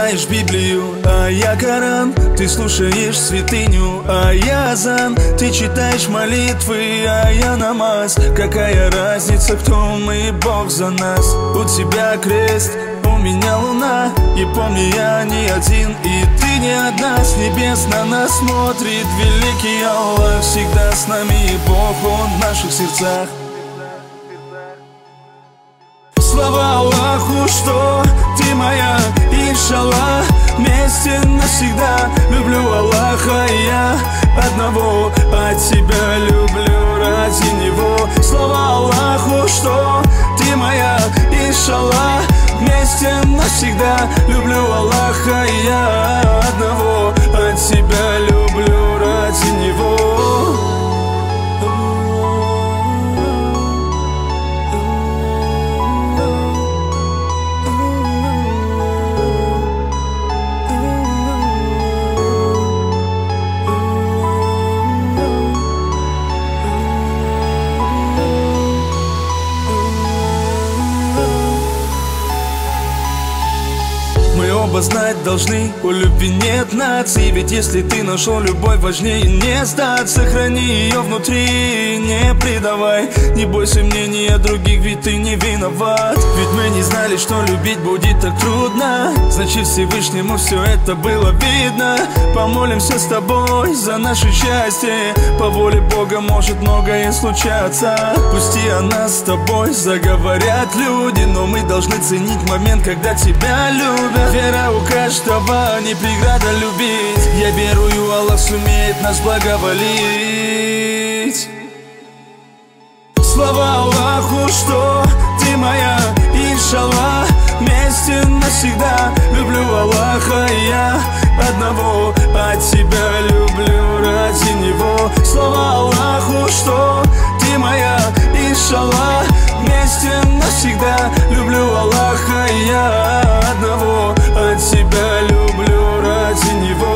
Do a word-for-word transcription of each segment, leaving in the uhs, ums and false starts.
читаешь Библию, а я Коран. Ты слушаешь святыню, а я азан. Ты читаешь молитвы, а я намаз. Какая разница, кто мы, Бог за нас. У тебя крест, у меня луна. И помни, я не один, и ты не одна. С небес на нас смотрит великий Аллах. Всегда с нами Бог, Он в наших сердцах. Слава Аллаху, что ты моя, иншаллах, вместе навсегда. Люблю Аллаха, и я одного от тебя люблю ради Него. Слава Аллаху, что ты моя, иншаллах, вместе навсегда. Люблю Аллаха, и я одного от тебя люблю ради Него. Мы оба знать должны, у любви нет нации. Ведь если ты нашел любовь, важнее не сдаться. Храни ее внутри, не предавай. Не бойся мнения других, ведь ты не виноват. Ведь мы не знали, что любить будет так трудно. Значит, Всевышнему все это было видно. Помолимся с тобой за наше счастье. По воле Бога может многое случаться. Пусти о нас с тобой заговорят люди, но мы должны ценить момент, когда тебя любят. Вера у каждого, не преграда любить. Я верую, Аллах сумеет нас благоволить. Слава Аллаху, что ты моя, иншаллах, вместе навсегда. Люблю Аллаха, и я одного от тебя люблю ради Него. Слава Аллаху, что ты моя, иншаллах, вместе навсегда. Люблю Аллаха, и я одного от тебя люблю ради Него.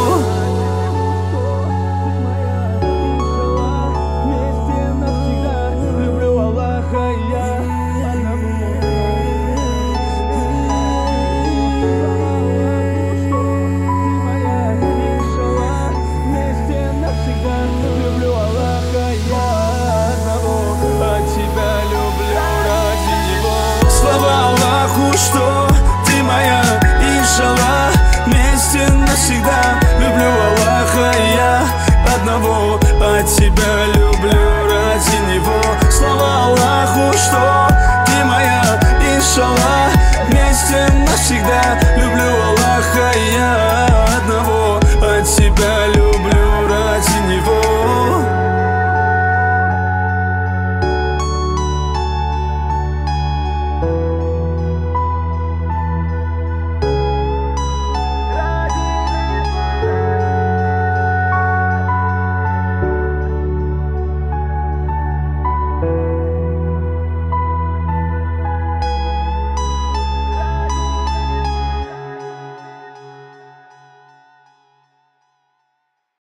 Что ты моя, иншаллах, вместе навсегда. Люблю Аллаха, и я одного от тебя